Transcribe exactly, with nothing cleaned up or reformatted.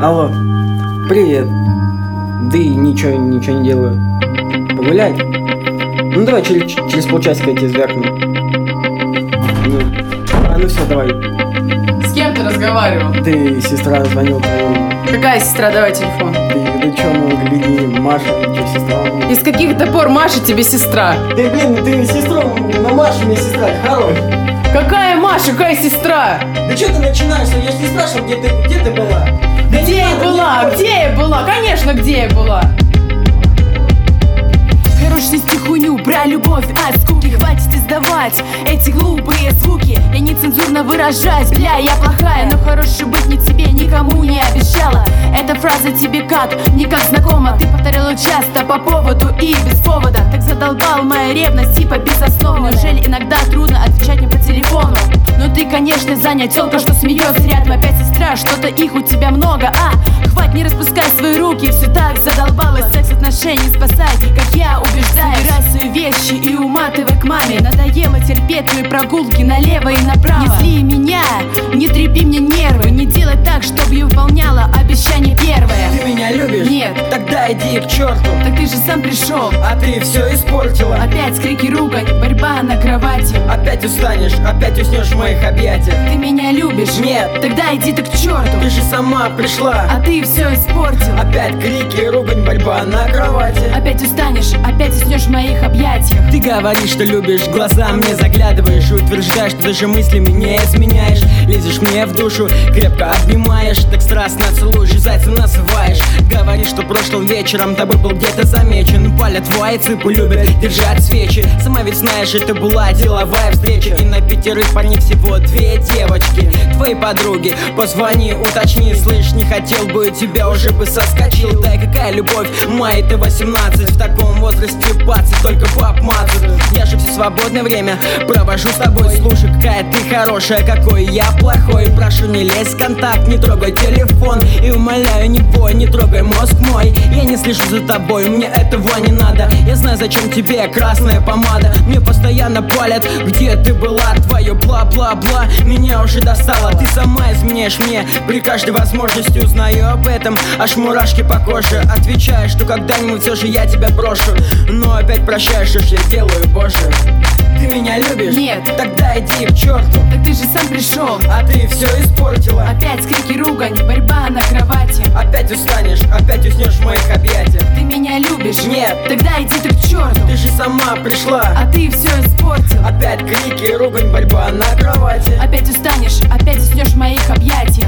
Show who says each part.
Speaker 1: Алло, привет. Да и ничего, ничего не делаю. Погулять? Ну давай через, через полчасика я тебе звякну. Ну, а ну все, давай.
Speaker 2: С кем ты разговаривал?
Speaker 1: Ты, сестра, звонил твоему.
Speaker 2: Какая сестра? Давай телефон.
Speaker 1: Ты, да чё, ну, гляди, Маша, чё, сестра?
Speaker 2: Из каких-то пор Маша тебе сестра?
Speaker 1: Да блин, ты сестру, на Маша мне сестра, хорош.
Speaker 2: Какая Маша, какая сестра?
Speaker 1: Да чё ты начинаешь? Я ж не спрашивал, где ты, где ты была? Да
Speaker 2: Где я была? Где я была? Конечно, где я была?
Speaker 3: Хорош нести хуйню про любовь от скуки. Хватит издавать эти глупые звуки. Я нецензурно выражаюсь, бля, я плохая, но хорошей быть не тебе никому не обещала. Эта фраза тебе как, не как знакома. Ты повторяла часто по поводу и без повода. Так задолбал моя ревность, типа безосновная. Неужели иногда трудно отвечать мне по телефону? Но ты, конечно, занят, тёлка, что смеется рядом. Опять сестра, что-то их у тебя много, а? Хватит, не распускай свои руки, все так задолбалось. Секс отношений спасать, как я убеждаю. Собирай свои вещи и уматывай к маме. Надоело терпеть твои прогулки налево и направо. Не зли меня, не треби мне нервы. Не делай так, чтобы я выполняла обещание первое.
Speaker 1: Ты меня любишь?
Speaker 3: Нет.
Speaker 1: Тогда иди к черту.
Speaker 3: Так ты же сам пришел.
Speaker 1: А ты все испортила.
Speaker 3: Опять крики, ругань, борьба на кровати.
Speaker 1: Опять устанешь, опять уснешь в моих объятиях.
Speaker 3: Ты меня любишь?
Speaker 1: Нет.
Speaker 3: Тогда иди ты к черту.
Speaker 1: Ты же сама пришла.
Speaker 3: А ты все испортил.
Speaker 1: Опять крики, ругань, борьба на кровати.
Speaker 3: Опять устанешь, опять уснешь в моих объятиях.
Speaker 1: Ты говоришь, что любишь, глаза мне заглядываешь и утверждаешь, что даже мыслями не изменяешь. Лезешь мне в душу, крепко обнимаешь, так страстно целуешь и зайцем называешь. Говоришь, что прошлым вечером тобой был где-то замечен. Палят твои цыпы любят держать свечи. Сама ведь знаешь, это была деловая встреча. И на пятерых парней всего две девочки. Твои подруги, позвони, уточни. Слышь, не хотел бы тебя, уже бы соскочил. Да и какая любовь, май ты восемнадцать. В таком возрасте пацы только баб мацают. Я же все свободное время провожу с тобой. Слушай, какая ты хорошая, какой я плохой. Прошу, не лезь в контакт, не трогай телефон. И умоляю, не бой, не трогай мозг мой. Я не слежу за тобой, мне этого не надо. Я знаю, зачем тебе красная помада. Мне постоянно палят, где ты была. Твое бла-бла-бла меня уже достало. Ты сама изменяешь мне, при каждой возможности узнаю об этом. Аж мурашки по коже. Отвечаю, что когда-нибудь все же я тебя брошу. Но опять прощаешь, что ж я делаю, боже. Ты меня любишь?
Speaker 3: Нет.
Speaker 1: Тогда иди к черту.
Speaker 3: Так ты же сам пришел.
Speaker 1: А ты все испортила.
Speaker 3: Опять крики, ругань, борьба на кровати.
Speaker 1: Опять устанешь, опять уснешь в моих объятиях.
Speaker 3: Ты меня любишь?
Speaker 1: Нет.
Speaker 3: Тогда иди ты к черту.
Speaker 1: Ты же сама пришла.
Speaker 3: А ты все испортил.
Speaker 1: Опять крики, ругань, борьба на кровати.
Speaker 3: Опять устанешь, опять уснешь в моих объятиях.